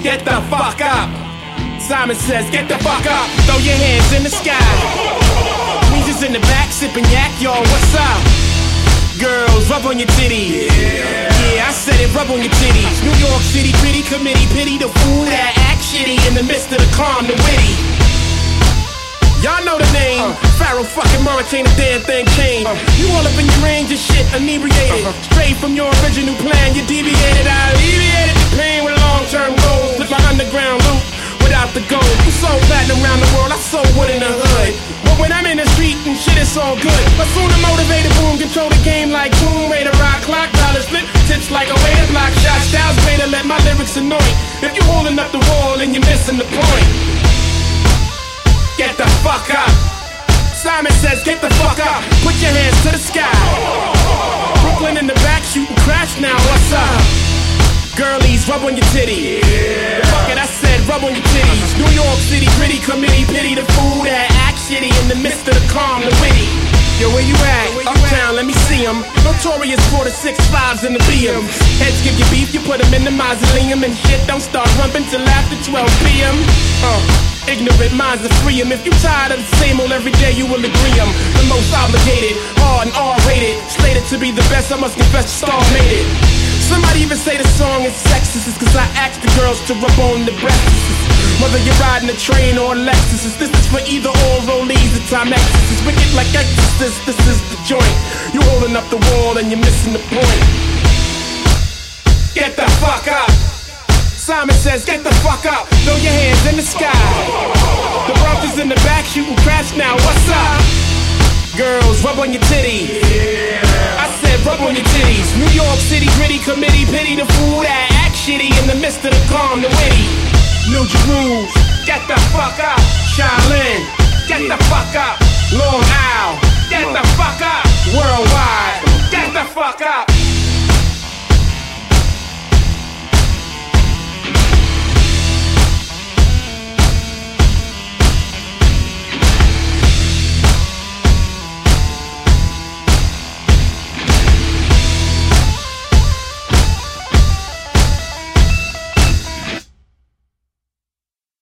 get the fuck up. Simon says, get the fuck up. Throw your hands in the sky. Queens is in the back sipping yak, y'all, what's up? Girls, rub on your titties. Yeah, I said it, rub on your titties. New York City Pretty Committee, pity the fool that act shitty in the midst of the calm, the witty. Y'all know the name, Pharaoh fucking March, ain't a damn thing changed. You all up in your range of shit, inebriated. Straight from your original plan, you deviated. I alleviated the pain with long-term goals. With my underground loop, without the gold. You sold platinum around the world, I sold wood in the hood. But when I'm in the street and shit, it's all good. But soon the motivated boom, control the game like boom. Rate a rock clock, dollars flip, tips like a way to block shot. Styles way to let my lyrics annoy. If you holding up the wall and you're missing the point, get the fuck up. Simon says, get the fuck up. Put your hands to the sky. Brooklyn in the back shooting crash now, what's up? Girlies, rub on your titties. Fuck it, I said rub on your titties. New York City Pretty Committee, pity the fool that act shitty in the midst of the calm, the witty. Yo, where you at? Uptown, let me see 'em. Notorious for the 6'5s and the BMs. Heads give you beef, you put 'em in the mausoleum. And shit don't start rumping till after 12 p.m. Ignorant minds are free 'em. If you tired of the same old every day, you will agree 'em. The most obligated, hard and R-rated. Slated to be the best, I must confess the star made it. Somebody even say the song is sexist, it's cause I asked the girls to rub on the breasts. Whether you're riding a train or a Lexus, this is for either or rollies or Timexes. It's wicked like Exorcist, this is the joint. You holding up the wall and you're missing the point. Get the fuck up. Simon says, get the fuck up. Throw your hands in the sky. The Broncos in the back shooting crash now, what's up? Girls, rub on your titties. I said rub on your titties. New York City Gritty Committee, pity the fool that act shitty in the midst of the calm, the witty. New Jerusalem, get the fuck up. Shaolin, get the fuck up. Long Isle, get the